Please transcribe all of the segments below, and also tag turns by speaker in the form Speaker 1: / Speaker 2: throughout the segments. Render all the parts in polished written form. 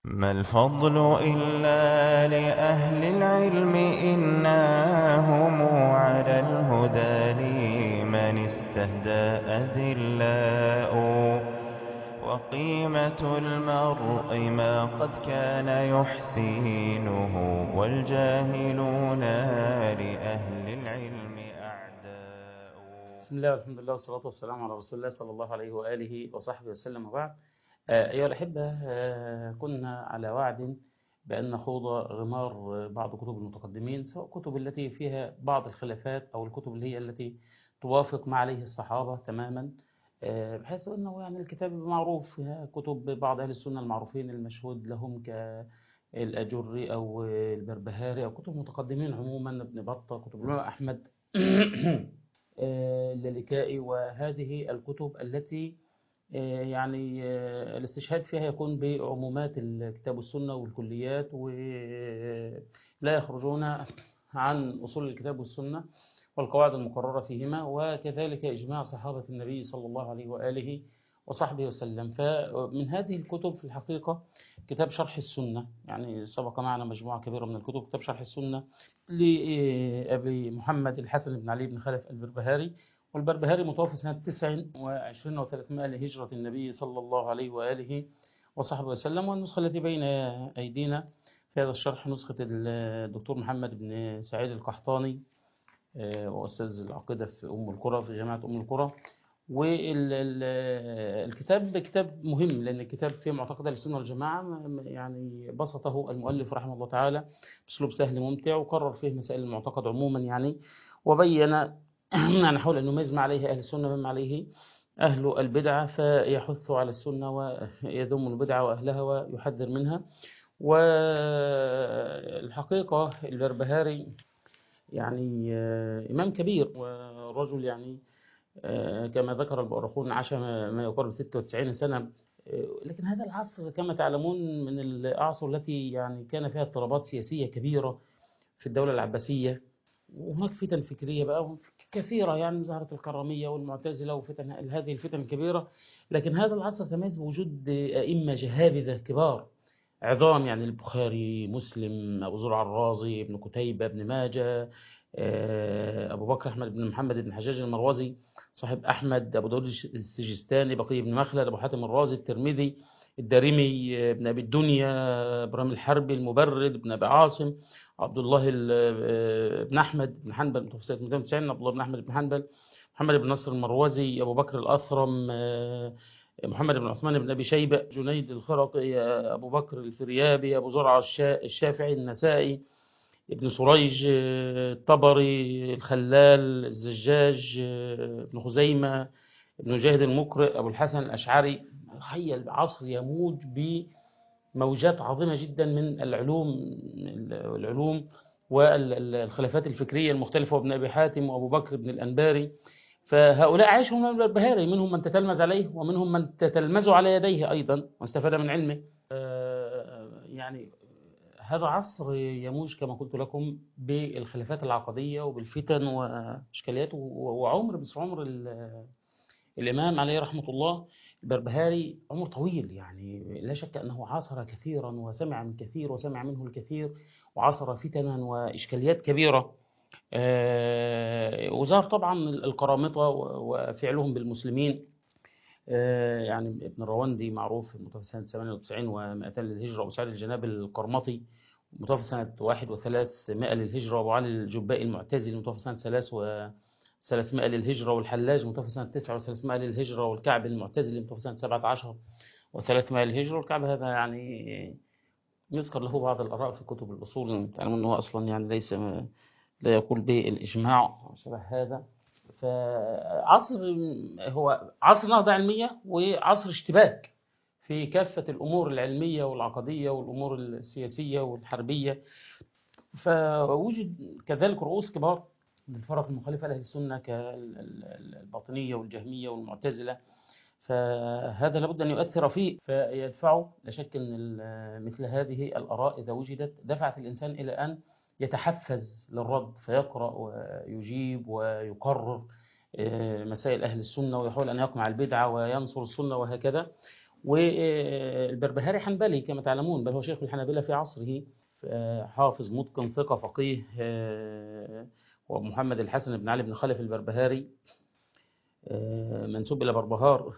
Speaker 1: ما الفضل إلا لأهل العلم إنهم على الهدى لمن استهدى أذلاء وقيمة المرء ما قد كان يحسينه والجاهلون لأهل العلم أعداء.
Speaker 2: بسم الله والحمد لله والصلاة والسلام على رسول الله صلى الله عليه وآله وصحبه وسلم وبعد. أيها الأحبة، كنا على وعد بأن نخوض غمار بعض كتب المتقدمين، سواء كتب التي فيها بعض الخلافات أو الكتب اللي هي التي توافق ما عليه الصحابة تماما، بحيث أنه يعني الكتاب معروف، كتب بعض أهل السنة المعروفين المشهود لهم كالأجري أو البربهاري، أو كتب المتقدمين عموما، ابن بطة، كتب الإمام أحمد اللالكائي، وهذه الكتب التي الاستشهاد فيها يكون بعمومات الكتاب والسنة والكليات، ولا يخرجون عن أصول الكتاب والسنة والقواعد المقررة فيهما، وكذلك إجماع صحابة النبي صلى الله عليه وآله وصحبه وسلم. فمن هذه الكتب في الحقيقة كتاب شرح السنة، يعني سبق معنا مجموعة كبيرة من الكتب. كتاب شرح السنة لأبي محمد الحسن بن علي بن خلف البربهاري، والبربهاري متوفى سنة 29 و300 لهجرة النبي صلى الله عليه وآله وصحبه وسلم. والنسخة التي بين أيدينا في هذا الشرح نسخة الدكتور محمد بن سعيد القحطاني، وأستاذ العقيدة في أم القرى في جامعة أم القرى. والكتاب كتاب مهم، لأن الكتاب فيه معتقد السنة والجماعة، يعني بسطه المؤلف رحمه الله تعالى بأسلوب سهل ممتع، وقرر فيه مسائل المعتقد عموما، وبين يعني حول أن يميز ما عليه أهل السنة مما عليه أهل البدعة، فيحث على السنة ويذم البدعة وأهلها ويحذر منها. والحقيقة البربهاري يعني إمام كبير ورجل، كما ذكر المؤرخون عاش ما يقارب 96 سنة. لكن هذا العصر كما تعلمون من الأعصر التي يعني كان فيها اضطرابات سياسية كبيرة في الدولة العباسية، وهناك فتن فكرية بقى كثيرة، يعني ظهرت الكرامية والمعتزلة وفتن، هذه الفتن الكبيرة. لكن هذا العصر تميز بوجود أئمة جهابذة كبار عظام، يعني البخاري، مسلم، أبو زرع الرازي، ابن كتيبة، ابن ماجه، أبو بكر أحمد بن محمد بن حجاج المروزي صاحب أحمد، أبو داود السجستاني، بقي بن مخلد، أبو حاتم الرازي، الترمذي، الدارمي، ابن أبي الدنيا، إبراهيم الحربي، المبرد، ابن أبي عاصم، عبد الله بن أحمد بن حنبل متوفى سنة 290، عبد الله بن أحمد بن حنبل، محمد بن نصر المروزي، أبو بكر الأثرم، محمد بن عثمان بن أبي شيبة، جنيد الخرقي، أبو بكر الفريابي، أبو زرعة الشافعي، النسائي، ابن سريج، الطبري، الخلال، الزجاج، ابن خزيمة، ابن جاهد المقرئ، أبو الحسن الأشعري. تخيل عصر يموج بموجات عظيمة جدا من العلوم والخلافات الفكرية المختلفة، وابن أبي حاتم وأبو بكر بن الأنباري. فهؤلاء عاشوا من البهاري، منهم من تتلمذ عليه ومنهم من تتلمذوا على يديه أيضا واستفاد من علمه. يعني هذا عصر يموج كما قلت لكم بالخلافات العقدية وبالفتن وإشكاليات، وعمر بس عمر الإمام عليه رحمة الله البربهاري عمر طويل، يعني لا شك أنه عاصر كثيرا وسمع من كثير وسمع منه الكثير، وعاصر فتنا وإشكاليات كبيرة. وظهر طبعا القرامطة وفعلهم بالمسلمين. يعني ابن الرواندي معروف، متوفى سنة 98 و200 للهجرة، أبو سعيد الجنابي القرمطي متوفى سنة 1 و300 للهجرة، وأبو علي الجبائي المعتزلي متوفى سنة 300 للهجرة، والحلاج متوفى سنة 9 و300 للهجرة، والكعب المعتزلي متوفى سنة 17 و300 للهجرة. والكعب هذا يعني يذكر له بعض الآراء في كتب الأصول، تعلمون أنه أصلا يعني ليس، لا يقول به الإجماع شبه هذا. فعصر هو عصر نهضة علمية وعصر اشتباك في كافة الأمور العلمية والعقدية والأمور السياسية والحربية. فوجد كذلك رؤوس كبار للفرق المخالفة لأهل السنة كالباطنية والجهمية والمعتزلة، فهذا لابد أن يؤثر فيه فيدفعه. لا شك أن مثل هذه الآراء إذا وجدت دفعت الإنسان إلى أن يتحفز للرد، فيقرأ ويجيب ويقرر مسائل أهل السنة، ويحاول أن يقمع البدعة وينصر السنة وهكذا. والبربهاري حنبلي كما تعلمون، بل هو شيخ الحنابلة في عصره، حافظ متقن ثقة فقيه. ومحمد الحسن بن علي بن خلف البربهاري منسوب إلى بربهار،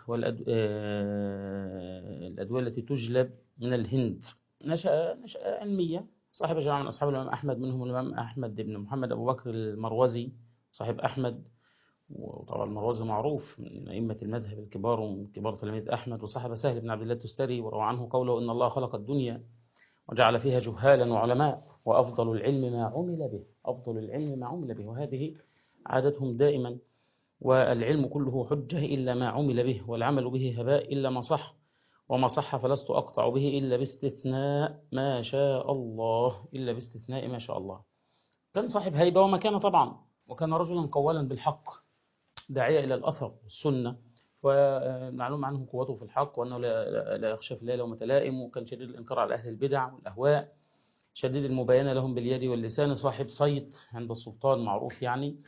Speaker 2: والأدوية التي تجلب من الهند. نشأة علمية، صاحب جماعة من أصحاب الإمام أحمد، منهم الإمام أحمد بن محمد أبو بكر المروزي صاحب أحمد. وطبعا المروزي معروف من أئمة المذهب الكبار ومن كبار تلاميذ أحمد. وصاحب سهل بن عبد الله التستري، وروى عنه قوله إن الله خلق الدنيا وجعل فيها جهالا وعلماء، وأفضل العلم ما عمل به، أفضل العلم ما عمل به. وهذه عادتهم دائما. والعلم كله حجة إلا ما عمل به، والعمل به هباء إلا ما صح، وما صح فلست أقطع به إلا باستثناء ما شاء الله، إلا باستثناء ما شاء الله. كان صاحب هيبة ومكانة طبعا، وكان رجلا قوالا بالحق داعية إلى الأثر والسنة. ومعلوم عنه قوته في الحق، وأنه لا يخشى في الليل وما تلائم. وكان شديد الإنكار على أهل البدع والأهواء، شديد المباينة لهم باليد واللسان، صاحب صيت عند السلطان معروف يعني.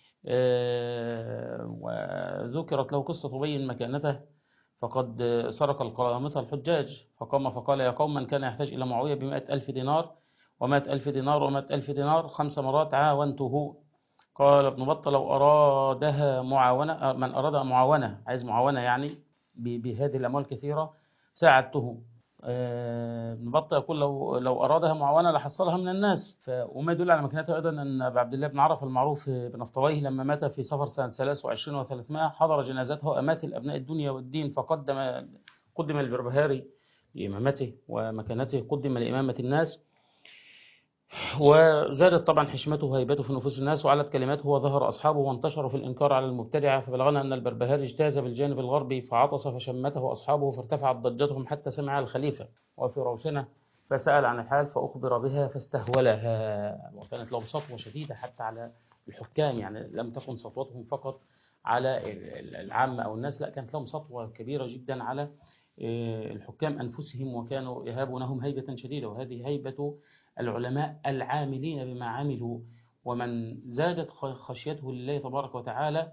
Speaker 2: وذكرت له قصة تبين مكانته. فقد سرق القرامطة الحجاج، فقام فقال يا قوم، من كان يحتاج إلى معاوية ب100,000 دينار و100,000 دينار و100,000 دينار 5 مرات عاونته. قال ابن بطة لو أرادها معاونة، من أراد معاونة، عايز معاونة يعني بهذه الأموال كثيرة، ساعدته. ابن بطة يقول لو أرادها معاونة لحصلها من الناس. وما يدل على مكانته أيضا أن أبا عبد الله بن عرف المعروف بن أفطويه لما مات في صفر سنة 23 و300 حضر جنازته أماثل أبناء الدنيا والدين، قدم البربهاري لإمامته ومكانته، قدم لإمامة الناس. وزادت طبعا حشمته وهيبته في نفوس الناس، وعلت كلماته وظهر أصحابه وانتشروا في الإنكار على المبتدعة. فبلغنا أن البربهاري اجتاز بالجانب الغربي فعطس فشمته أصحابه، فارتفعت ضجتهم حتى سمع الخليفة وفي روشنة، فسأل عن الحال فأخبر بها فاستهولها. وكانت لهم سطوة شديدة حتى على الحكام، يعني لم تكن سطوتهم فقط على العامة أو الناس، لا، كانت لهم سطوة كبيرة جدا على الحكام أنفسهم، وكانوا يهابونهم هيبة شديدة. وهذه هيبة العلماء العاملين بما عملوا، ومن زادت خشيته لله تبارك وتعالى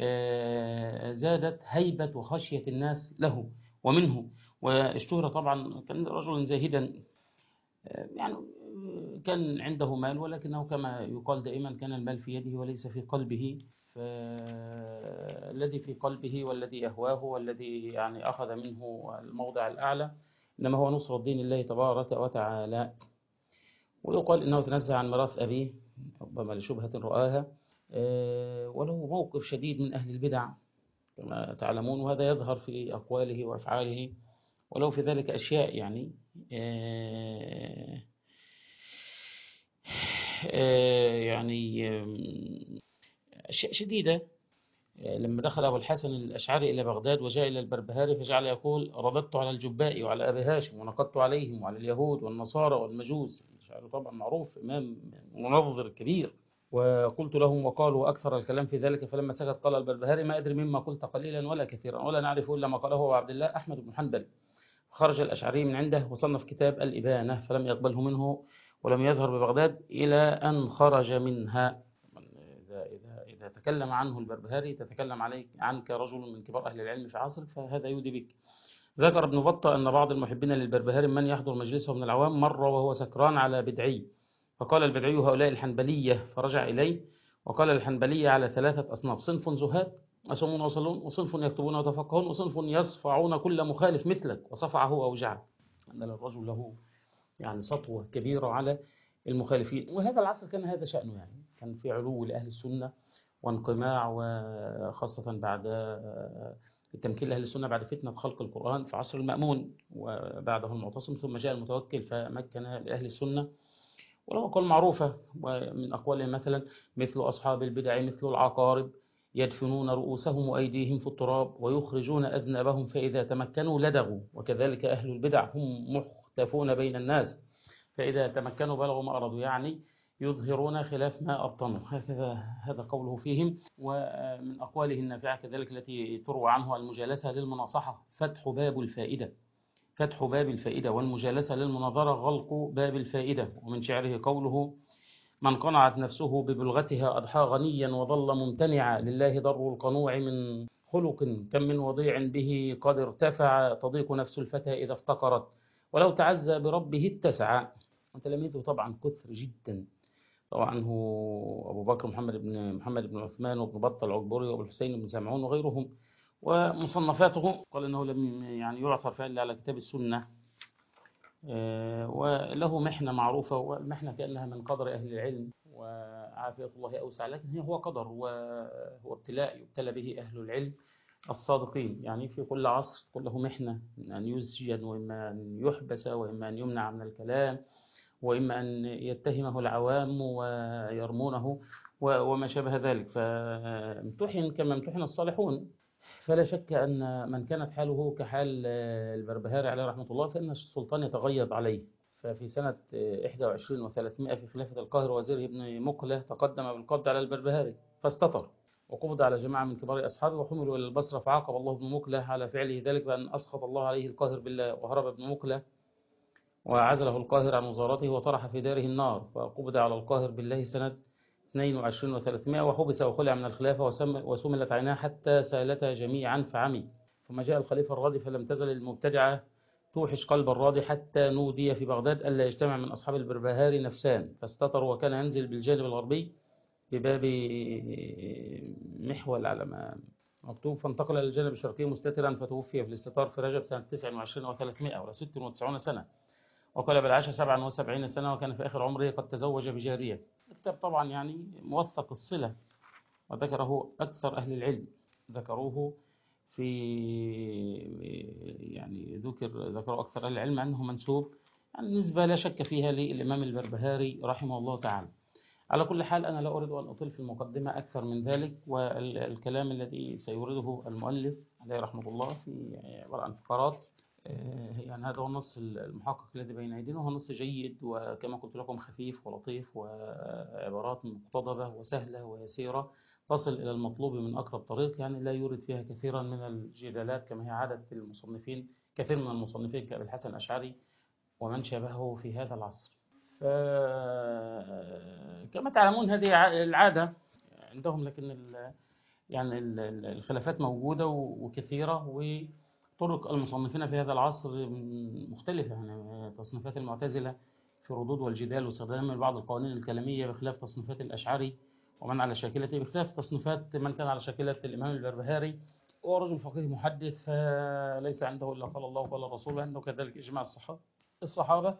Speaker 2: زادت هيبة وخشية الناس له ومنه. واشتهر طبعا، كان رجلا زاهدا، يعني كان عنده مال، ولكنه كما يقال دائما كان المال في يده وليس في قلبه. فالذي في قلبه والذي يهواه والذي يعني أخذ منه الموضع الأعلى إنما هو نصر الدين الله تبارك وتعالى. ويقال إنه تنزه عن ميراث أبيه ربما لشبهة رآها، وله موقف شديد من أهل البدع كما تعلمون، وهذا يظهر في أقواله وأفعاله، ولو في ذلك أشياء يعني أشياء شديدة. لما دخل أبو الحسن الأشعري إلى بغداد وجاء إلى البربهاري فجعل يقول رددت على الجباء وعلى أبي هاشم ونقدت عليهم وعلى اليهود والنصارى والمجوس. الأشعري طبعا معروف إمام منظر كبير. وقلت لهم وقالوا أكثر الكلام في ذلك، فلما سكت قال البربهاري ما أدري مما قلت قليلا ولا كثيرا ولا نعرف إلا ما قاله أبو عبد الله أحمد بن حنبل. خرج الأشعري من عنده وصنف كتاب الإبانة فلم يقبله منه ولم يظهر ببغداد إلى أن خرج منها. إذا تكلم عنه البربهاري تتكلم عليك عنك رجل من كبار أهل العلم في عصرك، فهذا يودي بك. ذكر ابن بطة أن بعض المحبين للبربهاري من يحضر مجلسه من العوام مر وهو سكران على بدعي، فقال البدعي هؤلاء الحنبلية، فرجع إليه وقال الحنبلية على 3 أصناف: صنف زهاد يصومون ويصلون، وصنف يكتبون ويتفقهون، وصنف يصفعون كل مخالف مثلك، وصفعه وأوجعه. أن الرجل له يعني سطوة كبيرة على المخالفين. وهذا العصر كان هذا شأنه، يعني كان في علو لأهل السنة وانقماع، وخاصة بعد التمكين لأهل السنة بعد فتنة خلق القرآن في عصر المأمون، وبعده المعتصم، ثم جاء المتوكل فمكن لأهل السنة. وله أقوال معروفة، ومن أقوالهم مثلا مثل أصحاب البدع مثل العقارب يدفنون رؤوسهم وأيديهم في التراب ويخرجون أذنابهم فإذا تمكنوا لدغوا، وكذلك أهل البدع هم مختفون بين الناس فإذا تمكنوا بلغوا ما أرادوا، يعني يظهرون خلاف ما أبطنوا. هذا قوله فيهم. ومن أقواله النافعة كذلك التي تروى عنه المجالسة للمناصحة فتح باب الفائدة، فتح باب الفائدة، والمجالسة للمناظرة غلق باب الفائدة. ومن شعره قوله من قنعت نفسه ببلغتها أضحى غنيا وظل ممتنعا، لله ضر القنوع من خلق كم من وضيع به قد ارتفع تضيق نفس الفتى إذا افتقرت ولو تعزى بربه اتسع. وتلاميذه طبعا كثر جدا، طبعا هو أبو بكر محمد بن عثمان وابن بطة العكبري وأبو الحسين بن سمعون وغيرهم. ومصنفاته قال إنه لم يعني يعثر فيها إلا على كتاب السنة. وله محنة معروفة، والمحنة كأنها من قدر أهل العلم وعافية الله أوسع، لكن هو قدر وهو ابتلاء يبتلى به أهل العلم الصادقين. يعني في كل عصر كله محنة، من أن يسجن وإما أن يحبس وإما أن يمنع من الكلام وإما أن يتهمه العوام ويرمونه وما شابه ذلك. فامتحن كما امتحن الصالحون. فلا شك أن من كانت حاله كحال البربهاري عليه رحمة الله فإن السلطان يتغيظ عليه. ففي سنة 21 و300 في خلافة القاهر وزيره ابن مقلة تقدم بالقبض على البربهاري فاستطر، وقبض على جماعة من كبار أصحابه وحملوا إلى البصرة، فعاقب الله ابن مقلة على فعله ذلك بأن أسخط الله عليه القاهر بالله، وهرب ابن مقلة وعزله القاهر عن وزارته وطرح في داره النار، فقبض على القاهر بالله سنة 22 و300 وحبس وخلع من الخلافة وسملت عيناه حتى سالتا جميعا فعمي. ثم جاء الخليفة الراضي فلم تزل المبتدعة توحش قلب الراضي حتى نودي في بغداد ألا يجتمع من أصحاب البربهاري نفسان، فاستتر وكان ينزل بالجانب الغربي بباب محول على ما مكتوب، فانتقل إلى الجانب الشرقي مستترا فتوفي في الاستتار في رجب سنة 29 و300 ولا 96 سنة، وقال بالعاشر 77 سنة، وكان في آخر عمره قد تزوج بجارية. الكتاب طبعا يعني موثق الصلة، وذكره أكثر أهل العلم ذكروه في يعني ذكروا أكثر أهل العلم أنه منسوب يعني نسبة لا شك فيها للإمام البربهاري رحمه الله تعالى. على كل حال أنا لا أريد أن أطيل في المقدمة أكثر من ذلك، والكلام الذي سيورده المؤلف عليه رحمه الله في عبارة عن فقرات. يعني هذا هو النص المحقق الذي بين أيدينا، وهو نص جيد وكما قلت لكم خفيف ولطيف وعبارات مقتضبة وسهلة ويسيرة تصل إلى المطلوب من أقرب طريق، يعني لا يورد فيها كثيرا من الجدالات كما هي عادة المصنفين، كثير من المصنفين كأبي الحسن الأشعري ومن شابهه في هذا العصر. كما تعلمون هذه العادة عندهم، لكن يعني الخلافات موجودة وكثيرة، وطرق المصنفين في هذا العصر مختلفة. يعني تصنيفات المعتزلة في الردود والجدال واستخدام بعض القوانين الكلامية بخلاف تصنيفات الأشعري ومن على شاكلته، بخلاف تصنيفات من كان على شاكلة الإمام البربهاري، هو رجل فقيه محدث فليس عنده إلا قال الله وقال الرسول، عنده كذلك إجماع الصحابة.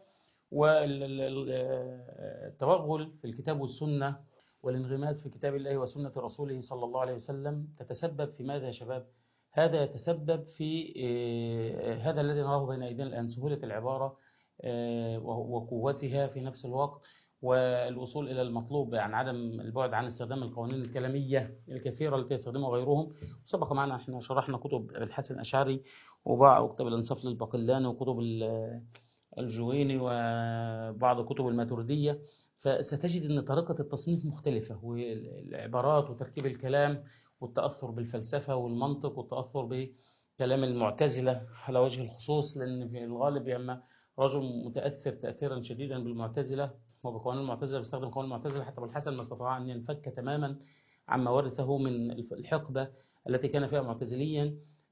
Speaker 2: والتوغل في الكتاب والسنة والانغماس في كتاب الله وسنة رسوله صلى الله عليه وسلم تتسبب في ماذا يا شباب؟ هذا يتسبب في هذا الذي نراه بين أيدينا الآن، سهولة العبارة وقوتها في نفس الوقت، والوصول إلى المطلوب، يعني عدم البعد عن استخدام القوانين الكلامية الكثيرة التي يستخدمها غيرهم. سبق معنا احنا شرحنا كتب الحسن الأشعري وكتب الإنصاف للباقلاني وكتب الجويني وبعض كتب الماتريدية، فستجد أن طريقة التصنيف مختلفة، والعبارات وتركيب الكلام والتأثر بالفلسفة والمنطق والتأثر بكلام المعتزلة على وجه الخصوص، لأن في الغالب أما رجل متأثر تأثيرا شديدا بالمعتزلة وبقوانين المعتزلة بيستخدم قوانين المعتزلة، حتى أبو الحسن ما استطاع أن ينفك تماما عما ورثه من الحقبة التي كان فيها معتزليا،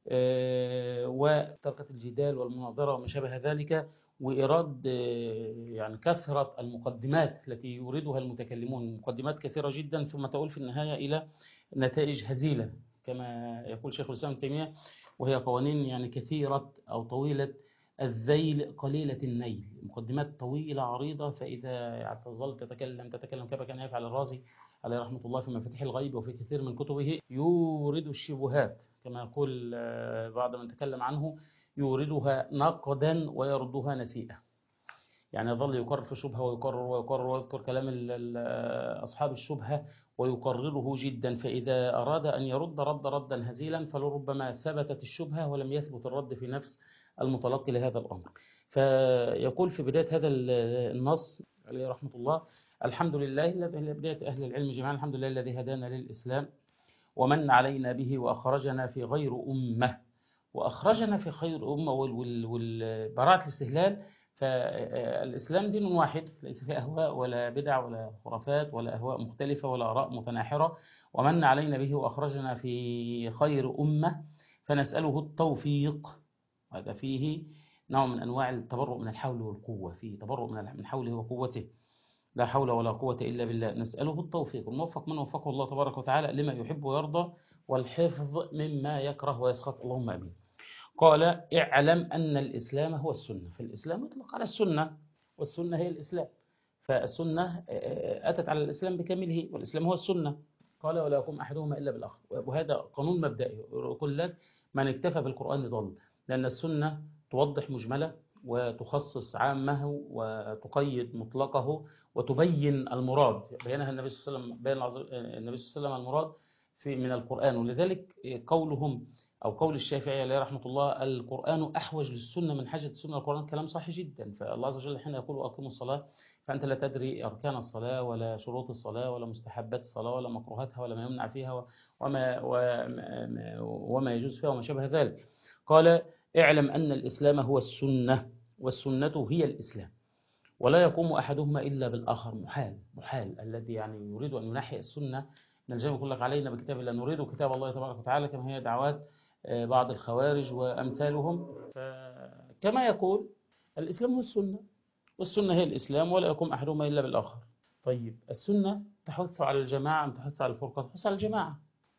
Speaker 2: وطريقة الجدال والمناظرة وما شابه ذلك، وإيراد يعني كثرة المقدمات التي يوردها المتكلمون، مقدمات كثيرة جدا ثم تؤول في النهاية إلى نتائج هزيلة كما يقول شيخ الإسلام ابن تيمية، وهي قوانين يعني كثيرة أو طويلة الذيل قليلة النيل، مقدمات طويلة عريضة، فإذا تظل تتكلم كما كان يفعل الرازي عليه رحمة الله في مفاتيح الغيب وفي كثير من كتبه، يورد الشبهات كما يقول بعض من تكلم عنه، يوردها نقدا ويردها نسيئة، يعني يظل يكرر في شبهة ويكرر ويذكر كلام أصحاب الشبهة ويكرره جدا، فإذا أراد أن يرد ردا هزيلا فلربما ثبتت الشبهة ولم يثبت الرد في نفس المتلقي لهذا الأمر. فيقول في بداية هذا النص عليه رحمة الله: الحمد لله الذي، بداية أهل العلم جميعا، الحمد لله الذي هدانا للإسلام ومن علينا به وأخرجنا في غير أمة، وأخرجنا في خير أمة، والبراءة الاستهلال، فالإسلام دين واحد ليس فيه أهواء ولا بدع ولا خرافات ولا أهواء مختلفة ولا آراء متناحرة، ومن علينا به وأخرجنا في خير أمة، فنسأله التوفيق. هذا فيه نوع من أنواع التبرؤ من الحول والقوة، فيه تبرؤ من حوله وقوته، لا حول ولا قوة إلا بالله. نسأله التوفيق، الموفق من وفقه الله تبارك وتعالى لما يحب ويرضى، والحفظ مما يكره ويسخط، اللهم آمين. قال اعلم أن الإسلام هو السنة. فالإسلام يطلق على السنة، والسنة هي الإسلام، فالسنة أتت على الإسلام بكامله، والإسلام هو السنة. قال ولا يقوم أحدهما إلا بالآخر. وهذا قانون مبدئي يقول لك من اكتفى بالقرآن ضل، لأن السنة توضح مجملة وتخصص عامه وتقيد مطلقه وتبين المراد، بينها النبي صلى الله عليه وسلم، بين النبي صلى الله عليه وسلم المراد من القرآن. ولذلك قولهم أو قول الشافعي عليه رحمة الله القرآن أحوج للسنة من حاجة السنة القرآن، كلام صحيح جدا. فالله عز وجل حين يقول أقيموا الصلاة، فأنت لا تدري أركان الصلاة ولا شروط الصلاة ولا مستحبات الصلاة ولا مكروهاتها ولا ما يمنع فيها وما يجوز فيها وما شابه ذلك. قال اعلم أن الإسلام هو السنة، والسنة هي الإسلام، ولا يقوم أحدهما إلا بالآخر. محال الذي يعني يريد أن ينحي السنة من الجانب يقول لك علينا بكتاب الله، نريد كتاب الله تبارك وتعالى، كما هي دعوات بعض الخوارج وأمثالهم. كما يقول الإسلام هو السنة، والسنة هي الإسلام، ولا يقوم أحدهما إلا بالآخر. طيب السنة تحث على الجماعة أم تحث على الفرقة؟ تحث على الجماعة،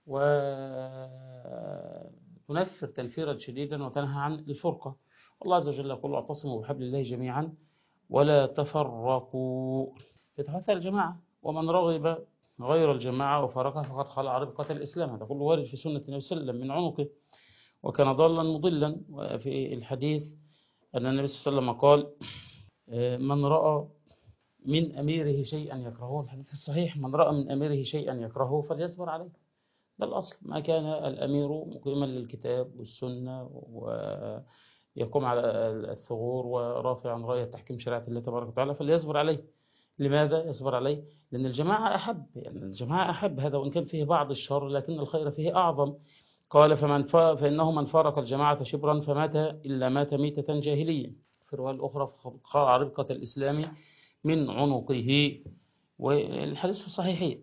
Speaker 2: وتنفر تنفيرا شديدا وتنهى عن الفرقة. الله عز وجل يقول واعتصموا بحبل الله جميعا ولا تفرقوا. تتحث على الجماعة، ومن رغب غير الجماعة وفارقها فقد خلع ربقة الإسلام. هذا كله وارد في سنة النبي صلى الله عليه وسلم من عنقه، وكان ضالا مضلا. وفي الحديث أن النبي صلى الله عليه وسلم قال من رأى من أميره شيئا يكرهه، الحديث الصحيح، من رأى من أميره شيئا يكرهه فليصبر عليه. ده الأصل، ما كان الأمير مقيما للكتاب والسنة ويقوم على الثغور ورافعا راية تحكيم شريعة الله تبارك وتعالى فليصبر عليه. لماذا يصبر عليه؟ لأن الجماعة أحب، يعني الجماعة أحب، هذا وإن كان فيه بعض الشر لكن الخير فيه أعظم. قال فإنه من فارق الجماعة شبرا فمات إلا مات ميتة جاهلية. في الرواية الأخرى خلع ربقة الإسلام من عنقه، والحديث في الصحيحين.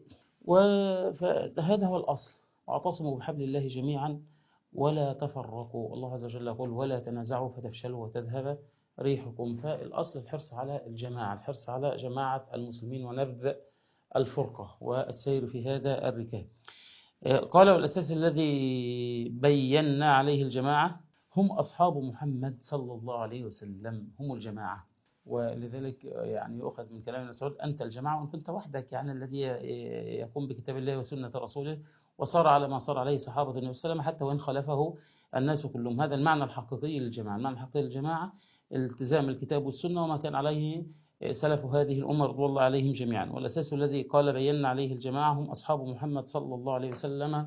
Speaker 2: فهذا هو الأصل، واعتصموا بحبل الله جميعا ولا تفرقوا. الله عز وجل يقول ولا تنازعوا فتفشلوا وتذهب ريحكم. فالأصل الحرص على الجماعة، الحرص على جماعة المسلمين ونبذ الفرقة والسير في هذا الركاب. قال والأساس الذي بينا عليه الجماعة هم أصحاب محمد صلى الله عليه وسلم، هم الجماعة. ولذلك يعني يؤخذ من كلام ابن مسعود أنت الجماعة وإن كنت وحدك، يعني الذي يقوم بكتاب الله وسنة رسوله وصار على ما صار عليه صحابة النبي صلى الله عليه وسلم حتى وإن خالفه الناس كلهم. هذا المعنى الحقيقي للجماعة. المعنى الحقيقي للجماعة التزام الكتاب والسنة وما كان عليه سلف هذه الأمة رضوان الله عليهم جميعا. والأساس الذي قال بينا عليه الجماعة هم أصحاب محمد صلى الله عليه وسلم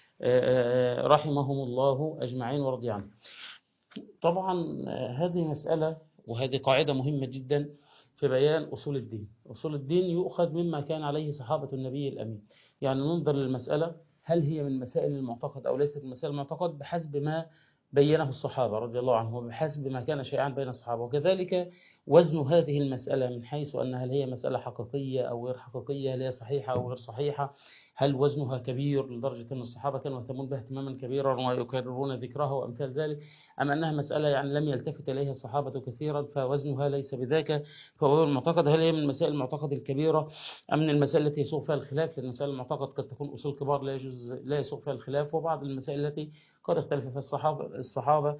Speaker 2: رحمهم الله أجمعين ورضي عنهم. طبعا هذه مسألة وهذه قاعدة مهمة جدا في بيان أصول الدين. أصول الدين يؤخذ مما كان عليه صحابة النبي الأمين، يعني ننظر للمسألة هل هي من مسائل المعتقد أو ليست من مسائل المعتقد بحسب ما بينه الصحابة رضي الله عنهم وبحسب ما كان شائعا بين الصحابة. وكذلك وزن هذه المسألة من حيث أنها هل هي مسألة حقيقية أو غير حقيقية، هل هي صحيحة أو غير صحيحة، هل وزنها كبير لدرجة أن الصحابة كانوا يهتمون بها اهتماما كبيرا ويكررون ذكرها وأمثال ذلك، أم أنها مسألة يعني لم يلتفت إليها الصحابة كثيرا فوزنها ليس بذاك فهو المعتقد. هل هي من مسائل المعتقد الكبيرة أم من المسائل التي يسوق فيها الخلاف؟ لأن مسائل المعتقد قد تكون أصول كبار لا يسوق فيها الخلاف، وبعض المسائل التي قد اختلف فيها الصحابة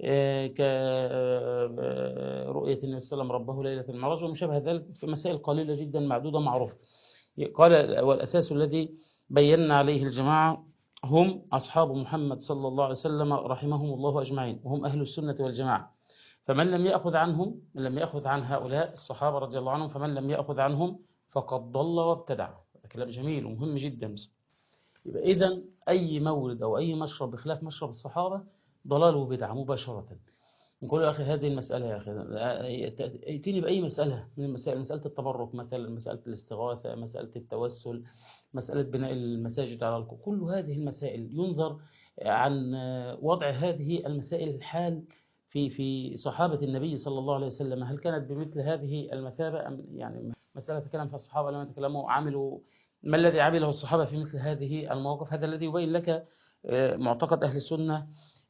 Speaker 2: كرؤية النبي صلى الله عليه وسلم ربه ليلة المعراج وما شابه ذلك، في مسائل قليلة جدا معدودة معروفة. قال والأساس الذي بينا عليه الجماعة هم أصحاب محمد صلى الله عليه وسلم رحمهم الله أجمعين، وهم أهل السنة والجماعة. فمن لم يأخذ عنهم، من لم يأخذ عن هؤلاء الصحابة رضي الله عنهم، فمن لم يأخذ عنهم فقد ضل وابتدع. كلام جميل ومهم جدا. يبقى إذن أي مورد أو أي مشرب بخلاف مشرب الصحابة ضلال وبدعة مباشرة. نقول يا أخي هذه المسألة، يا أخي ائتني بأي مسألة من المسائل، مسألة التبرك مثلا، مسألة الاستغاثة، مسألة التوسل، مسألة بناء المساجد على القبور، كل هذه المسائل ينظر عن وضع هذه المسائل الحال في صحابة النبي صلى الله عليه وسلم، هل كانت بمثل هذه المثابة أم يعني مسألة تكلم في الصحابة لما تكلموا عملوا ما الذي عمله الصحابة في مثل هذه المواقف؟ هذا الذي يبين لك معتقد أهل السنة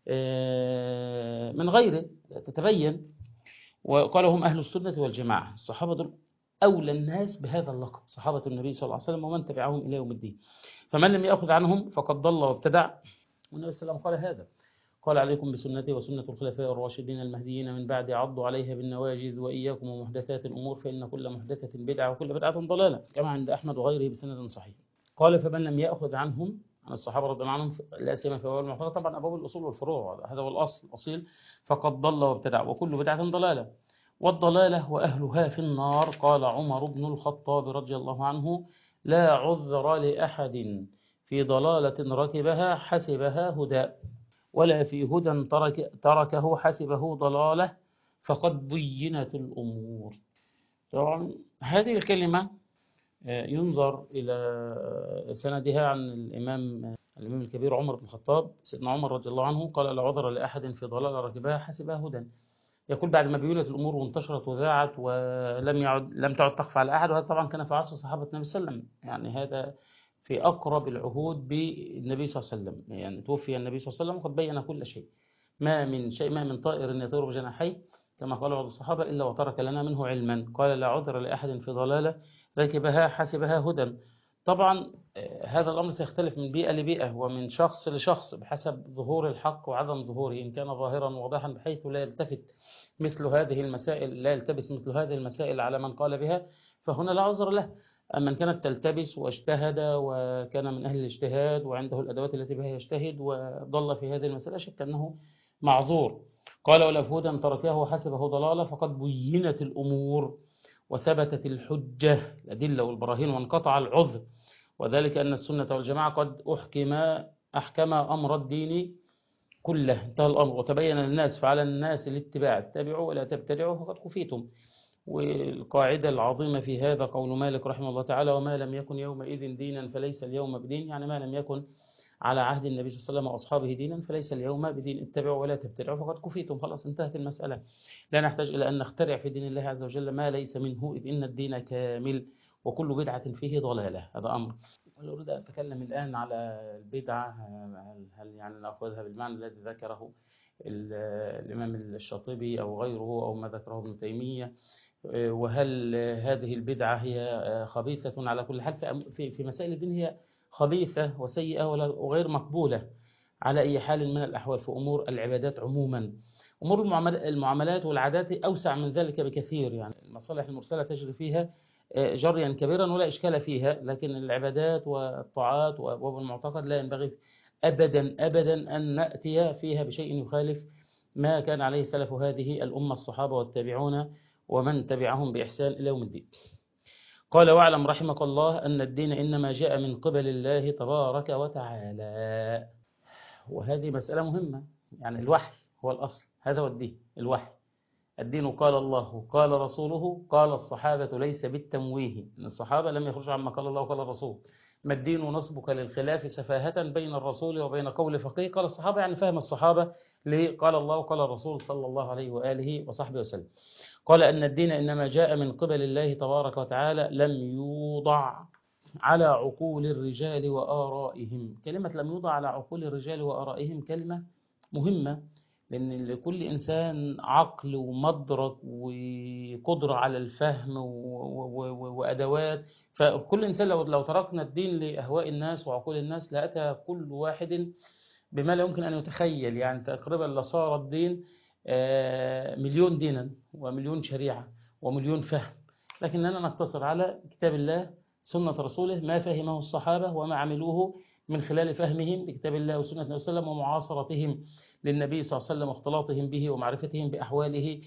Speaker 2: من غيره، تتبين. وقال هم أهل السنة والجماعة. الصحابة دول أولى الناس بهذا اللقب، صحابة النبي صلى الله عليه وسلم ومن تبعهم إلى يوم الدين. فمن لم يأخذ عنهم فقد ضل وابتدع. والنبي صلى الله عليه وسلم قال هذا، قال عليكم بسنتي وسنة الخلفاء الراشدين المهديين من بعد، عضوا عليها بالنواجذ، وإياكم ومحدثات الأمور فإن كل محدثة بدعة وكل بدعة ضلالة، كما عند أحمد وغيره بسند صحيح. قال فمن لم يأخذ عنهم، عن الصحابة رضي الله عنهم، لا سيما في أبواب المعتقد، طبعا أبواب الأصول والفروع هذا هو الأصل الأصيل، فقد ضل وابتدع وكل بدعة ضلالة والضلالة وأهلها في النار. قال عمر بن الخطاب رضي الله عنه لا عذر لأحد في ضلالة ركبها حسبها هدى، ولا في هدى تركه حسبه ضلالة، فقد بينت الأمور. طبعا هذه الكلمة ينظر إلى سندها عن الإمام الكبير عمر بن الخطاب. سيدنا عمر رضي الله عنه قال لا عذر لأحد في ضلالة ركبها حسبها هدى. يقول بعد ما بينت الأمور وانتشرت وذاعت لم تعد تخفى على أحد، وهذا طبعا كان في عصر صحابة النبي صلى الله عليه وسلم، يعني هذا في أقرب العهود بالنبي صلى الله عليه وسلم، يعني توفي النبي صلى الله عليه وسلم وقد بين كل شيء. ما من طائر يطير بجناحيه كما قال بعض الصحابة إلا وترك لنا منه علما. قال لا عذر لأحد في ضلالة ركبها حسبها هدى. طبعا هذا الأمر سيختلف من بيئة لبيئة ومن شخص لشخص بحسب ظهور الحق وعدم ظهوره. إن كان ظاهرا واضحا بحيث لا يلتفت مثل هذه المسائل، لا يلتبس مثل هذه المسائل على من قال بها، فهنا لا عذر له. أما إن كانت تلتبس واجتهد وكان من أهل الاجتهاد وعنده الأدوات التي بها يجتهد وضل في هذه المسألة، شك أنه معذور. قال ولا في هدى تركه وحسبه ضلالة، فقد بينت الأمور وثبتت الحجة الأدلة والبراهين وانقطع العذر، وذلك أن السنة والجماعة قد أحكم أمر الدين كله، انتهى الأمر وتبين للناس، فعلى الناس الاتباع، اتبعوا ولا تبتدعوا فقد كفيتم. والقاعدة العظيمة في هذا قول مالك رحمه الله تعالى وما لم يكن يومئذ دينا فليس اليوم بدين، يعني ما لم يكن على عهد النبي صلى الله عليه وسلم وأصحابه دينا فليس اليوم بدين، اتبعوا ولا تبتدعوا فقد كفيتم. خلاص انتهت المسألة، لا نحتاج إلى أن نخترع في دين الله عز وجل ما ليس منه، إذ إن الدين كامل وكل بدعة فيه ضلالة. هذا أمر. أريد أن أتكلم الآن على البدعة، هل يعني نأخذها بالمعنى الذي ذكره الإمام الشاطبي أو غيره أو ما ذكره ابن تيمية، وهل هذه البدعة هي خبيثة؟ على كل حال في مسائل الدين هي خبيثة وسيئة وغير مقبولة على أي حال من الأحوال. في أمور العبادات عموما، أمور المعاملات والعادات أوسع من ذلك بكثير، يعني المصالح المرسلة تجري فيها جريا كبيرا ولا إشكال فيها، لكن العبادات والطاعات وأبواب المعتقد لا ينبغي أبدا أبدا أن نأتي فيها بشيء يخالف ما كان عليه سلف هذه الأمة الصحابة والتابعون ومن تبعهم بإحسان إلى يوم الدين. قال واعلم رحمك الله أن الدين إنما جاء من قبل الله تبارك وتعالى. وهذه مسألة مهمة، يعني الوحي هو الأصل، هذا هو الدين، الوحي. الدين قال الله قال رسوله قال الصحابة، ليس بالتمويه، إن الصحابة لم يخرجوا عما قال الله وقال الرسول. ما الدين نصبك للخلاف سفاهة بين الرسول وبين قول فقيه. قال الصحابة يعني فهم الصحابة قال الله وقال الرسول صلى الله عليه وآله وصحبه وسلم. قال أن الدين إنما جاء من قبل الله تبارك وتعالى، لم يوضع على عقول الرجال وآرائهم. كلمة لم يوضع على عقول الرجال وآرائهم كلمة مهمة، لأن لكل إنسان عقل ومدرك وقدرة على الفهم وأدوات. فكل إنسان لو تركنا الدين لأهواء الناس وعقول الناس لأتى كل واحد بما لا يمكن أن يتخيل، يعني تقريبا لصار الدين مليون دينا ومليون شريعة ومليون فهم. لكننا نقتصر على كتاب الله سنة رسوله، ما فهمه الصحابة وما عملوه من خلال فهمهم لكتاب الله وسنة النبي صلى الله عليه وسلم ومعاصرتهم للنبي صلى الله عليه وسلم واختلاطهم به ومعرفتهم بأحواله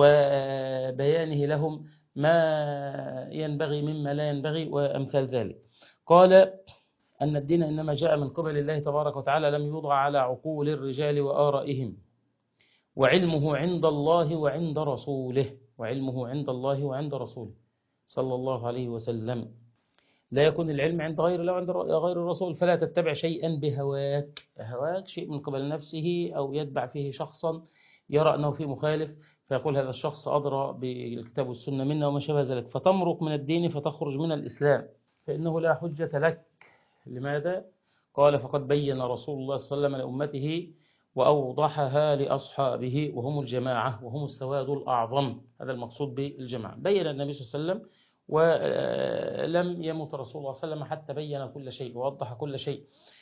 Speaker 2: وبيانه لهم ما ينبغي مما لا ينبغي وأمثال ذلك. قال أن الدين إنما جاء من قبل الله تبارك وتعالى، لم يوضع على عقول الرجال وآرائهم، وعلمه عند الله وعند رسوله، وعلمه عند الله وعند رسوله صلى الله عليه وسلم. لا يكون العلم عند غير الله وعند غير الرسول. فلا تتبع شيئا بهواك، هواك شيء من قبل نفسه أو يتبع فيه شخصا يرى أنه فيه مخالف فيقول هذا الشخص أدرى بالكتاب والسنة منا وما شابه ذلك، فتمرق من الدين فتخرج من الإسلام. فإنه لا حجة لك. لماذا؟ قال فقد بين رسول الله صلى الله عليه وسلم لأمته وأوضحها لأصحابه وهم الجماعة وهم السواد الأعظم. هذا المقصود بالجماعة. بين النبي صلى الله عليه وسلم ولم يمت رسول الله صلى الله عليه وسلم حتى بين كل شيء ووضح كل شيء،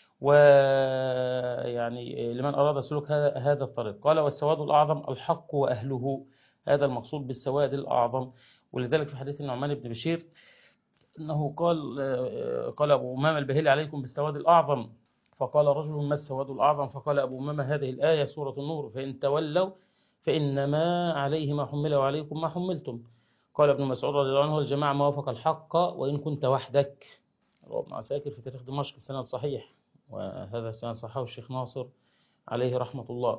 Speaker 2: ويعني لمن أراد سلوك هذا الطريق. قال والسواد الأعظم الحق وأهله. هذا المقصود بالسواد الأعظم. ولذلك في حديث النعمان بن بشير أنه قال أبو أمامة الباهلي عليكم بالسواد الأعظم، فقال رجل ما السواد الأعظم؟ فقال أبو أمامة هذه الآية سورة النور فإن تولوا فإنما عليه ما حمل وعليكم ما حملتم. قال ابن مسعود رضي الله عنه الجماعة ما وافق الحق وإن كنت وحدك. رواه ابن عساكر في تاريخ دمشق بسند صحيح، وهذا سند صححه الشيخ ناصر عليه رحمة الله.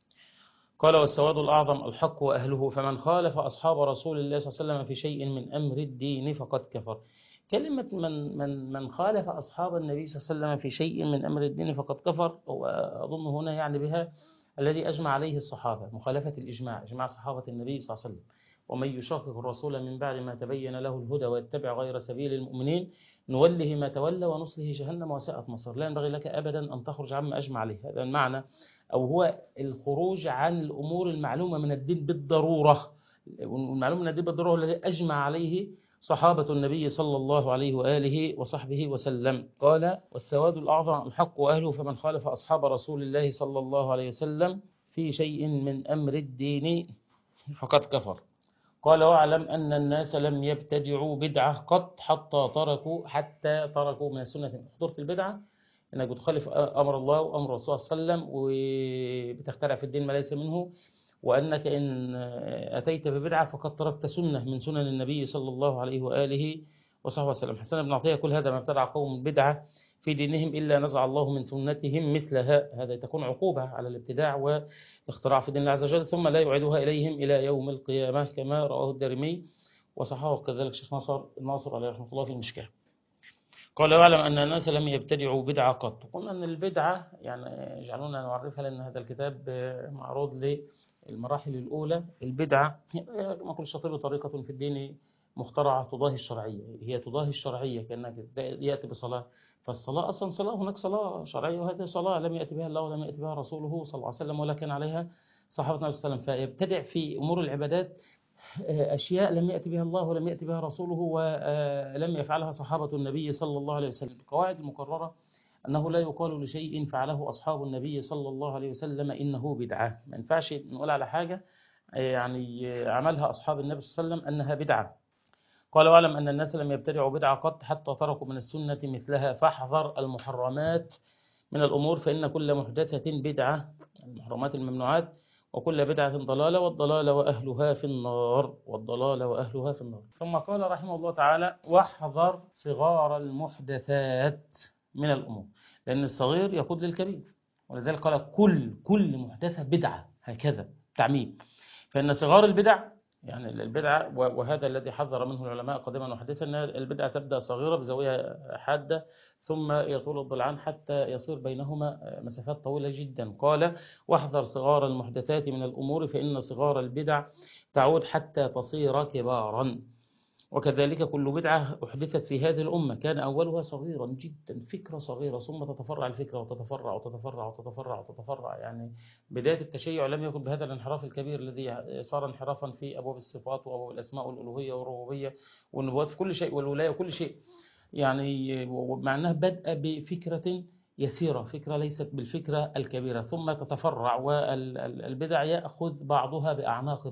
Speaker 2: قال والسواد الأعظم الحق وأهله فمن خالف أصحاب رسول الله صلى الله عليه وسلم في شيء من أمر الدين فقد كفر. كلمة من خالف أصحاب النبي صلى الله عليه وسلم في شيء من أمر الدين فقد كفر، وأظن هنا يعني بها الذي أجمع عليه الصحابة، مخالفة الإجماع، إجماع صحابة النبي صلى الله عليه وسلم. ومن يشاقق الرسول من بعد ما تبين له الهدى ويتبع غير سبيل المؤمنين نوله ما تولى ونصله جهنم وساءت مصير. لا ينبغي لك أبدا أن تخرج عما أجمع عليه. هذا المعنى، أو هو الخروج عن الأمور المعلومة من الدين بالضرورة. والمعلومة من الدين بالضرورة الذي أجمع عليه صحابة النبي صلى الله عليه وآله وصحبه وسلم. قال والسواد الأعظم الحق وأهله فمن خالف أصحاب رسول الله صلى الله عليه وسلم في شيء من أمر الدين فقد كفر. قال واعلم أن الناس لم يبتدعوا بدعة قط حتى تركوا من السنة. خطورة البدعة انك بتخالف امر الله وامر الرسول صلى الله عليه وسلم وبتخترع في الدين ما ليس منه، وانك ان اتيت ببدعه فقد تركت سنه من سنن النبي صلى الله عليه واله وصحبه وسلم. حسن بن عطيه كل هذا ما ابتدع قوم بدعه في دينهم الا نزع الله من سنتهم مثلها. هذا تكون عقوبه على الابتداع والاختراع في دين الله عز وجل، ثم لا يعيدها اليهم الى يوم القيامه كما رواه الدارمي وصححه كذلك الشيخ ناصر عليه رحمه الله في المشكاه. قال واعلم أن الناس لم يبتدعوا بدعة قط. قلنا أن البدعة يعني جعلونا نعرفها لأن هذا الكتاب معروض للمراحل الأولى. البدعة كما كل شطير طريقة في الدين مخترعة تضاهي الشرعية. هي تضاهي الشرعية كأنك يأتي بصلاة، فالصلاة أصلا صلاة، هناك صلاة شرعية وهذه صلاة لم يأتي بها الله ولم يأتي بها رسوله صلى الله عليه وسلم ولا كان عليها صحابة النبي صلى الله عليه وسلم. فيبتدع في أمور العبادات أشياء لم يأتي بها الله ولم يأتي بها رسوله ولم يفعلها صحابة النبي صلى الله عليه وسلم. القواعد المقررة أنه لا يقال لشيء فعله أصحاب النبي صلى الله عليه وسلم إنه بدعة. ما ينفعش نقول على حاجة يعني عملها أصحاب النبي صلى الله عليه وسلم أنها بدعة. قال واعلم أن الناس لم يبتدعوا بدعة قط حتى تركوا من السنة مثلها فاحذر المحرمات من الأمور فإن كل محدثة بدعة، المحرمات الممنوعات، وكل بدعة ضلالة والضلالة وأهلها في النار والضلالة وأهلها في النار. ثم قال رحمه الله تعالى واحذر صغار المحدثات من الأمور، لأن الصغير يقود للكبير، ولذلك قال كل محدثة بدعة، هكذا تعميم. فإن صغار البدع يعني البدعة، وهذا الذي حذر منه العلماء قديما وحديثا، أن البدعة تبدأ صغيرة بزاوية حادة ثم يطول الضلعان حتى يصير بينهما مسافات طويلة جدا. قال واحذر صغار المحدثات من الأمور فإن صغار البدع تعود حتى تصير كبارا. وكذلك كل بدعة أحدثت في هذه الأمة كان أولها صغيرا جدا، فكرة صغيرة، ثم تتفرع الفكرة وتتفرع وتتفرع وتتفرع وتتفرع. يعني بداية التشيع لم يكن بهذا الانحراف الكبير الذي صار انحرافا في أبواب الصفات وأبواب الأسماء والألوهية والربوبية والنبوات في كل شيء والولاية وكل شيء. يعني مع أنها بدأ بفكرة يسيرة، فكرة ليست بالفكرة الكبيرة، ثم تتفرع والبدع يأخذ بعضها بأعناق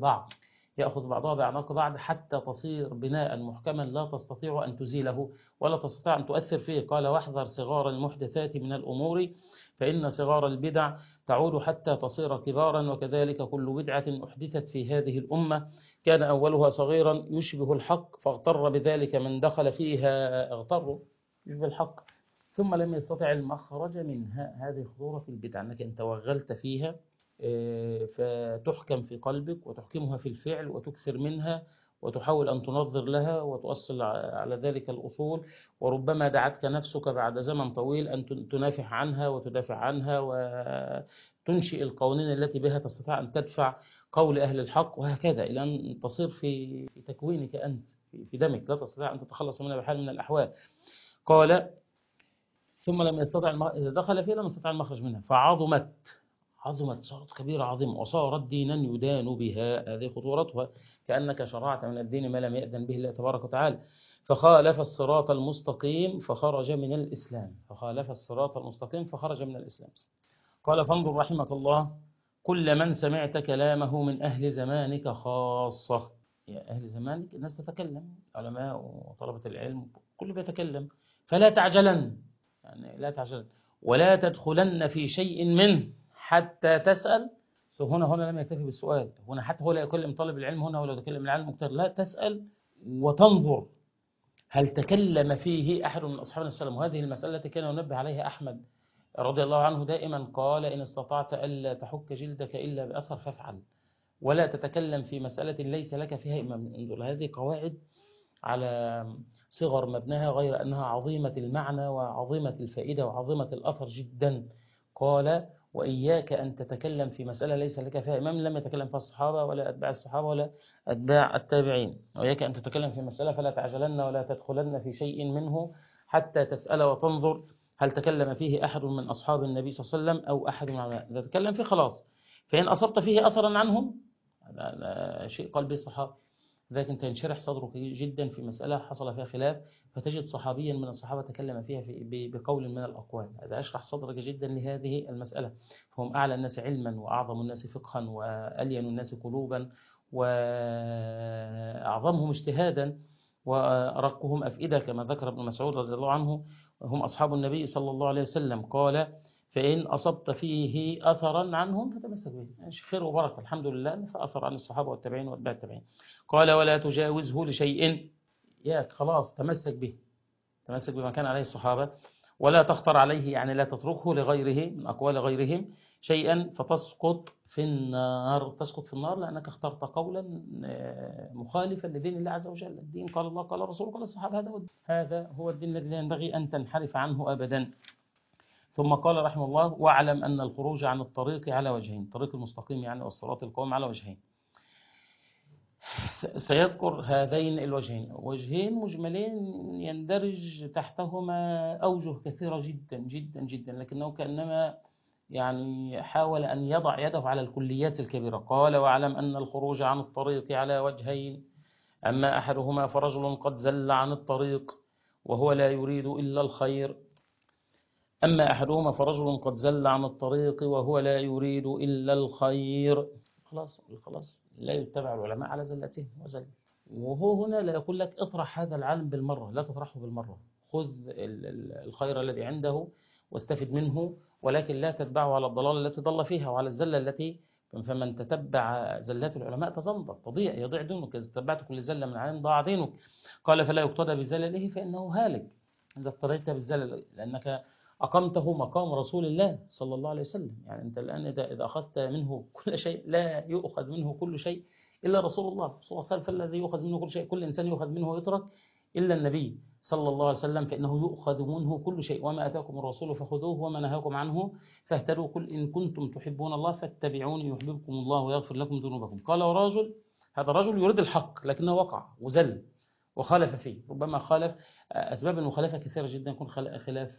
Speaker 2: بعض حتى تصير بناء محكما لا تستطيع أن تزيله ولا تستطيع أن تؤثر فيه. قال واحذر صغار المحدثات من الأمور فإن صغار البدع تعود حتى تصير كبارا. وكذلك كل بدعة أحدثت في هذه الأمة كان أولها صغيرا يشبه الحق فاغتر بذلك من دخل فيها، اغتروا يشبه الحق ثم لم يستطع المخرج منها. هذه خطورة البدع، أنك أن توغلت فيها فتحكم في قلبك وتحكمها في الفعل وتكثر منها وتحاول أن تنظر لها وتؤصل على ذلك الأصول، وربما دعتك نفسك بعد زمن طويل أن تنافح عنها وتدافع عنها تنشئ القوانين التي بها تستطيع أن تدفع قول أهل الحق، وهكذا إلى أن تصير في تكوينك أنت، في دمك، لا تستطيع أن تتخلص منها بحال من الأحوال. قال ثم لم يستطع إذا دخل فيها لم يستطع المخرج منها، عظمت صارت كبيرة عظيمة، وصارت دينا يدان بها، هذه خطورتها، كأنك شرعت من الدين ما لم يأذن به الله تبارك وتعالى. فخالف الصراط المستقيم فخرج من الإسلام، فخالف الصراط المستقيم فخرج من الإسلام. قال فانظر رحمك الله كل من سمعت كلامه من أهل زمانك خاصة. يا أهل زمانك الناس تتكلم، علماء وطلبة العلم كل بيتكلم، فلا تعجلن، يعني لا تعجلن، ولا تدخلن في شيء منه حتى تسأل. هنا لم يكتفي بالسؤال، هنا حتى هو لا يكلم طالب العلم، هنا ولا يكلم العلم مكتر، لا تسأل وتنظر هل تكلم فيه أحد من أصحابنا السلام. وهذه المسألة التي كان ينبه عليها أحمد رضي الله عنه دائما، قال إن استطعت ألا تحك جلدك إلا بأثر فافعل، ولا تتكلم في مسألة ليس لك فيها إمام. هذه قواعد على صغر مبناها، غير أنها عظيمة المعنى وعظيمة الفائدة وعظيمة الأثر جدا. قال وإياك أن تتكلم في مسألة ليس لك فيها إمام، لم يتكلم فيها الصحابة ولا أتباع الصحابة ولا أتباع التابعين. وإياك أن تتكلم في مسألة فلا تعجلن ولا تدخلن في شيء منه حتى تسأل وتنظر هل تكلم فيه أحد من أصحاب النبي صلى الله عليه وسلم أو أحد من العلماء. إذا تكلم فيه خلاص، فإن أصبت فيه أثرا عنهم هذا شيء قلبي الصحابة، ذلك أنت ينشرح صدرك جدا في مسألة حصل فيها خلاف، فتجد صحابيا من الصحابة تكلم فيها بقول من الأقوال، هذا أشرح صدرك جدا لهذه المسألة. فهم أعلى الناس علما وأعظم الناس فقها وألين الناس قلوبا وأعظمهم اجتهادا وأرقهم أفئدة، كما ذكر ابن مسعود رضي الله عنه، هم أصحاب النبي صلى الله عليه وسلم. قال فإن أصبت فيه أثرا عنهم فتمسك به، يعني خير وبركة الحمد لله، فأثر عن الصحابة والتابعين واتباع التابعين. قال ولا تجاوزه لشيء، ياك خلاص تمسك به، تمسك بما كان عليه الصحابة، ولا تخطر عليه، يعني لا تتركه لغيره من أقوال غيرهم شيئا فتسقط في النار. تسقط في النار لأنك اخترت قولا مخالفا لدين الله عز وجل. الدين قال الله قال رسوله قال الصحابة، هذا هو الدين الذي لا ينبغي أن تنحرف عنه أبدا. ثم قال رحمه الله واعلم أن الخروج عن الطريق على وجهين، الطريق المستقيم يعني والصراط القويم على وجهين. سيذكر هذين الوجهين، وجهين مجملين يندرج تحتهما أوجه كثيرة جدا جدا جدا، لكنه كأنما يعني حاول أن يضع يده على الكليات الكبيرة. قال واعلم أن الخروج عن الطريق على وجهين، أما أحدهما فرجل قد زل عن الطريق وهو لا يريد إلا الخير، أما أحدهما فرجل قد زل عن الطريق وهو لا يريد إلا الخير. خلاص لا يتبع العلماء على زلتهم وزل. وهو هنا لا يقول لك اطرح هذا العالم بالمرة، لا تطرحه بالمرة، خذ الخير الذي عنده واستفد منه، ولكن لا تتبعه على الضلال التي ضل فيها وعلى الزلة التي، فمن تتبع زلات العلماء تزندق يضيع دينك، إذا تتبعت كل زلة من عالم ضاع دينك. قال فلا يقتدى بزلله فإنه هالك، إذا اقتديت بالزلل لأنك أقمته مقام رسول الله صلى الله عليه وسلم. يعني أنت الآن إذا أخذت منه كل شيء، لا يؤخذ منه كل شيء إلا رسول الله صلى الله عليه وسلم، فالذي يؤخذ منه كل شيء، كل إنسان يؤخذ منه ويترك إلا النبي صلى الله عليه وسلم، فإنه يؤخذ منه كل شيء. وما أتاكم الرسول فخذوه وما نهاكم عنه فاهتدوا، قل إن كنتم تحبون الله فاتبعوني يحببكم الله ويغفر لكم ذنوبكم. قال ورجل، هذا الرجل يريد الحق لكنه وقع وزل وخالف فيه. ربما خالف، أسباب المخالفة كثيرة جدا، يكون خلاف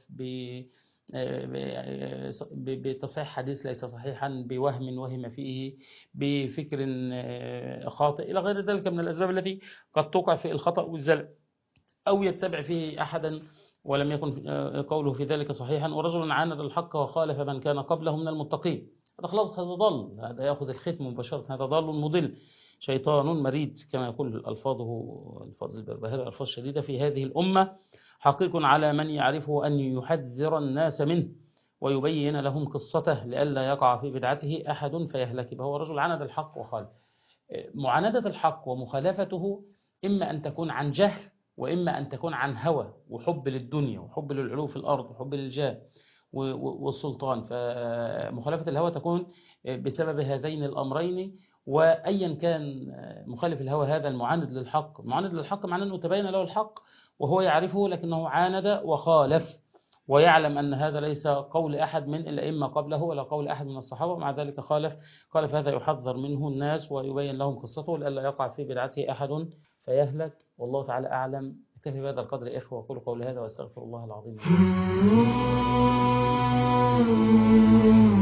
Speaker 2: بتصحيح حديث ليس صحيحا، وهم فيه، بفكر خاطئ إلى غير ذلك من الأسباب التي قد توقع في الخطأ والزلل، أو يتبع فيه أحدا ولم يكن قوله في ذلك صحيحا. ورجل عاند الحق وخالف من كان قبله من المتقين، هذا خلاص، هذا ضل، هذا يأخذ الختم مباشرة، هذا ضال مضل شيطان مريد كما يقول ألفاظ البربهاري، ألفاظ شديدة في هذه الأمة، حقيق على من يعرفه أن يحذر الناس منه ويبين لهم قصته لئلا يقع في بدعته أحد فيهلك. فهو رجل عاند الحق وخالف. معاندة الحق ومخالفته إما أن تكون عن جهل، وإما أن تكون عن هوى وحب للدنيا وحب للعلو في الأرض وحب للجاه والسلطان. فمخالفة الهوى تكون بسبب هذين الأمرين. وأيا كان مخالف الهوى هذا المعاند للحق، المعاند للحق معناه أنه تبين له الحق وهو يعرفه لكنه عاند وخالف. ويعلم أن هذا ليس قول أحد من الأئمة قبله ولا قول أحد من الصحابة، ومع ذلك قال فهذا يحذر منه الناس ويبين لهم قصته لئلا يقع في بدعته أحد فيهلك. والله تعالى أعلم. اكتفي بهذا القدر يا إخوة، وأقول قولي هذا وأستغفر الله العظيم.